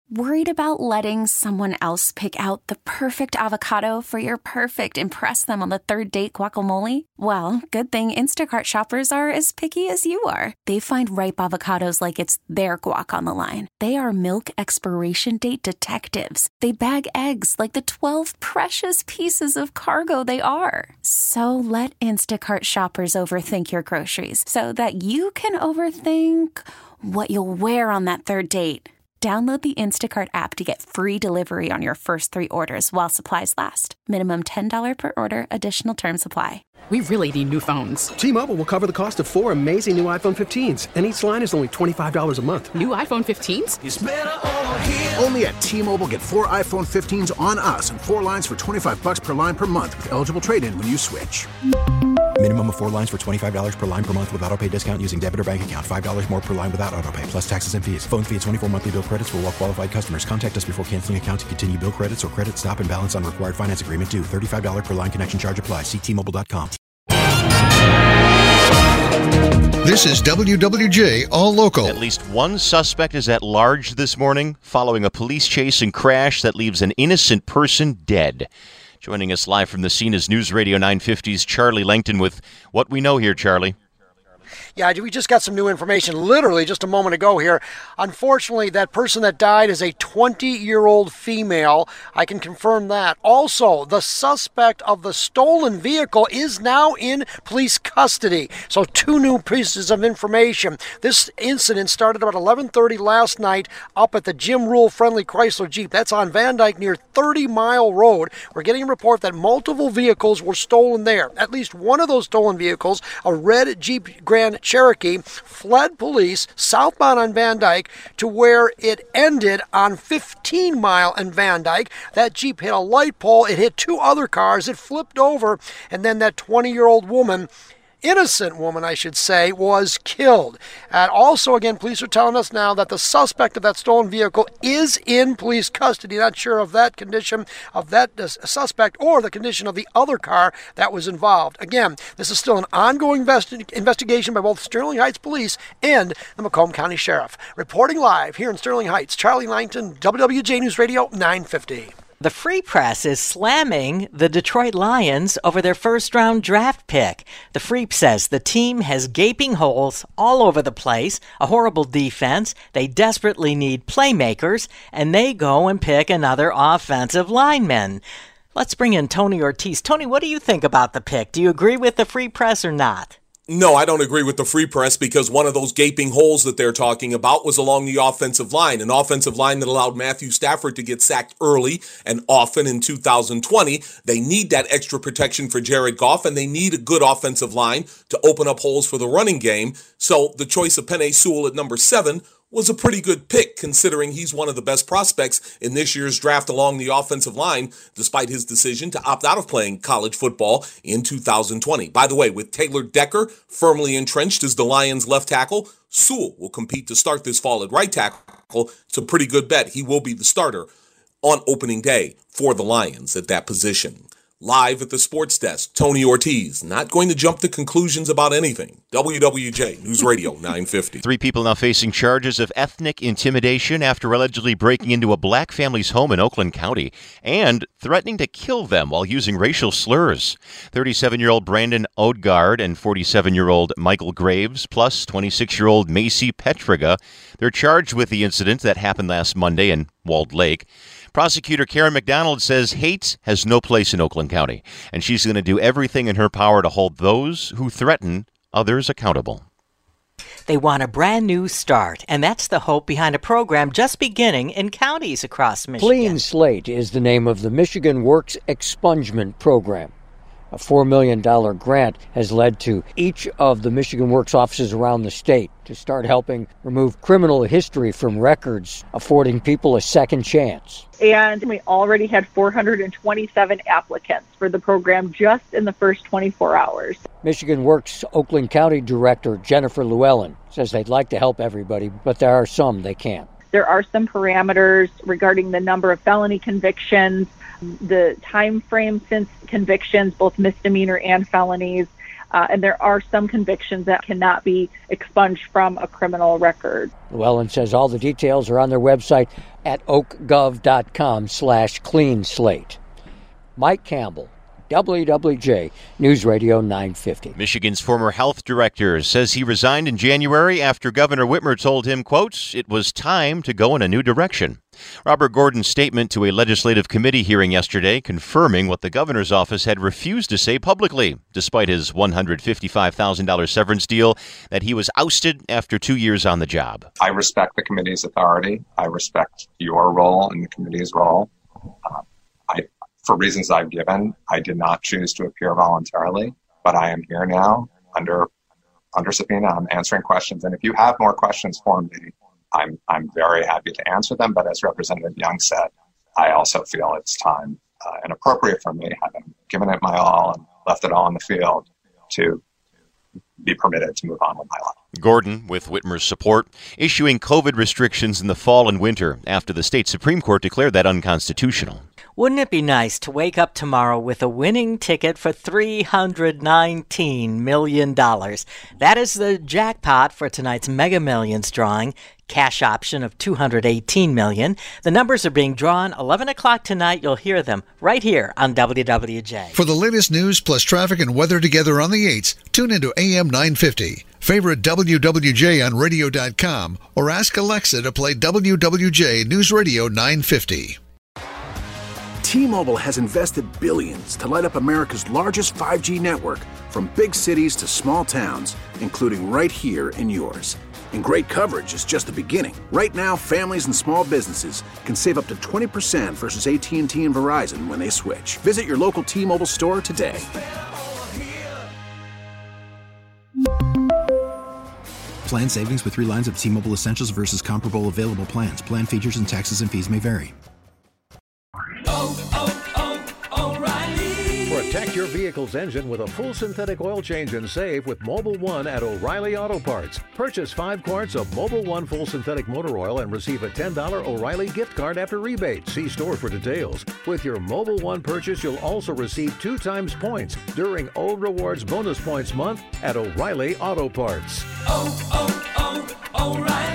Worried about letting someone else pick out the perfect avocado for your perfect impress them on the third date guacamole? Well, good thing Instacart shoppers are as picky as you are. They find ripe avocados like it's their guac on the line. They are milk expiration date detectives. They bag eggs like the 12 precious pieces of cargo they are. So let Instacart shoppers overthink your groceries so that you can overthink what you'll wear on that third date. Download the Instacart app to get free delivery on your first 3 orders while supplies last. Minimum $10 per order. Additional terms apply. We really need new phones. T-Mobile will cover the cost of 4 amazing new iPhone 15s, and each line is only $25 a month. New iPhone 15s? It's better over here. Only at T-Mobile, get 4 iPhone 15s on us and 4 lines for $25 per line per month with eligible trade-in when you switch. Minimum of 4 lines for $25 per line per month with autopay discount using debit or bank account. $5 more per line without autopay, plus taxes and fees. Phone fee at 24 monthly bill credits for well-qualified customers. Contact us before canceling account to continue bill credits or credit stop and balance on required finance agreement due. $35 per line connection charge applies. See T-Mobile.com. This is WWJ All Local. At least one suspect is at large this morning following a police chase and crash that leaves an innocent person dead. Joining us live from the scene is News Radio 950's Charlie Langton with what we know here, Charlie. Yeah, we just got some new information literally just a moment ago here. Unfortunately, that person that died is a 20-year-old female. I can confirm that. Also, the suspect of the stolen vehicle is now in police custody. So 2 new pieces of information. This incident started about 11:30 last night up at the Jim Rule Friendly Chrysler Jeep. That's on Van Dyke near 30 Mile Road. We're getting a report that multiple vehicles were stolen there. At least one of those stolen vehicles, a red Jeep Grand Cherokee, fled police southbound on Van Dyke to where it ended on 15 Mile and Van Dyke. That Jeep hit a light pole, it hit 2 other cars, it flipped over, and then that 20-year-old woman, innocent woman, I should say, was killed. And also, again, police are telling us now that the suspect of that stolen vehicle is in police custody. Not sure of that condition of that suspect or the condition of the other car that was involved. Again, this is still an ongoing investigation by both Sterling Heights Police and the Macomb County Sheriff. Reporting live here in Sterling Heights, Charlie Langton, WWJ News Radio 950. The Free Press is slamming the Detroit Lions over their first-round draft pick. The Free says the team has gaping holes all over the place, a horrible defense, they desperately need playmakers, and they go and pick another offensive lineman. Let's bring in Tony Ortiz. Tony, what do you think about the pick? Do you agree with the Free Press or not? No, I don't agree with the Free Press because one of those gaping holes that they're talking about was along the offensive line, an offensive line that allowed Matthew Stafford to get sacked early and often in 2020. They need that extra protection for Jared Goff, and they need a good offensive line to open up holes for the running game. So the choice of Penei Sewell at number 7 was a pretty good pick, considering he's one of the best prospects in this year's draft along the offensive line, despite his decision to opt out of playing college football in 2020. By the way, with Taylor Decker firmly entrenched as the Lions' left tackle, Sewell will compete to start this fall at right tackle. It's a pretty good bet. He will be the starter on opening day for the Lions at that position. Live at the sports desk, Tony Ortiz, not going to jump to conclusions about anything. WWJ News Radio 950. 3 people now facing charges of ethnic intimidation after allegedly breaking into a black family's home in Oakland County and threatening to kill them while using racial slurs. 37-year-old Brandon Odegaard and 47-year-old Michael Graves, plus 26-year-old Macy Petriga. They're charged with the incident that happened last Monday in Walled Lake. Prosecutor Karen McDonald says hate has no place in Oakland County, and she's going to do everything in her power to hold those who threaten others accountable. They want a brand new start, and that's the hope behind a program just beginning in counties across Michigan. Clean Slate is the name of the Michigan Works Expungement Program. A $4 million grant has led to each of the Michigan Works offices around the state to start helping remove criminal history from records, affording people a second chance. And we already had 427 applicants for the program just in the first 24 hours. Michigan Works Oakland County Director Jennifer Llewellyn says they'd like to help everybody, but there are some they can't. There are some parameters regarding the number of felony convictions, the time frame since convictions, both misdemeanor and felonies, and there are some convictions that cannot be expunged from a criminal record. Llewellyn says all the details are on their website, at oakgov.com/cleanslate. Mike Campbell, WWJ News Radio 950. Michigan's former health director says he resigned in January after Governor Whitmer told him, quote, it was time to go in a new direction. Robert Gordon's statement to a legislative committee hearing yesterday confirming what the governor's office had refused to say publicly, despite his $155,000 severance deal, that he was ousted after 2 years on the job. I respect the committee's authority. I respect your role and the committee's role. For reasons I've given, I did not choose to appear voluntarily, but I am here now under subpoena. I'm answering questions, and if you have more questions for me, I'm very happy to answer them. But as Representative Young said, I also feel it's time and appropriate for me, having given it my all and left it all on the field, to be permitted to move on with my life. Gordon, with Whitmer's support, issuing COVID restrictions in the fall and winter after the state Supreme Court declared that unconstitutional. Wouldn't it be nice to wake up tomorrow with a winning ticket for $319 million? That is the jackpot for tonight's Mega Millions drawing. Cash option of $218 million. The numbers are being drawn 11 o'clock tonight. You'll hear them right here on WWJ. For the latest news plus traffic and weather together on the 8s, tune into AM 950. Favorite WWJ on radio.com or ask Alexa to play WWJ News Radio 950. T-Mobile has invested billions to light up America's largest 5G network, from big cities to small towns, including right here in yours. And great coverage is just the beginning. Right now, families and small businesses can save up to 20% versus AT&T and Verizon when they switch. Visit your local T-Mobile store today. Plan savings with 3 lines of T-Mobile Essentials versus comparable available plans. Plan features and taxes and fees may vary. Protect your vehicle's engine with a full synthetic oil change and save with Mobil 1 at O'Reilly Auto Parts. Purchase 5 quarts of Mobil 1 full synthetic motor oil and receive a $10 O'Reilly gift card after rebate. See store for details. With your Mobil 1 purchase, you'll also receive 2 times points during O Rewards Bonus Points Month at O'Reilly Auto Parts. O'Reilly.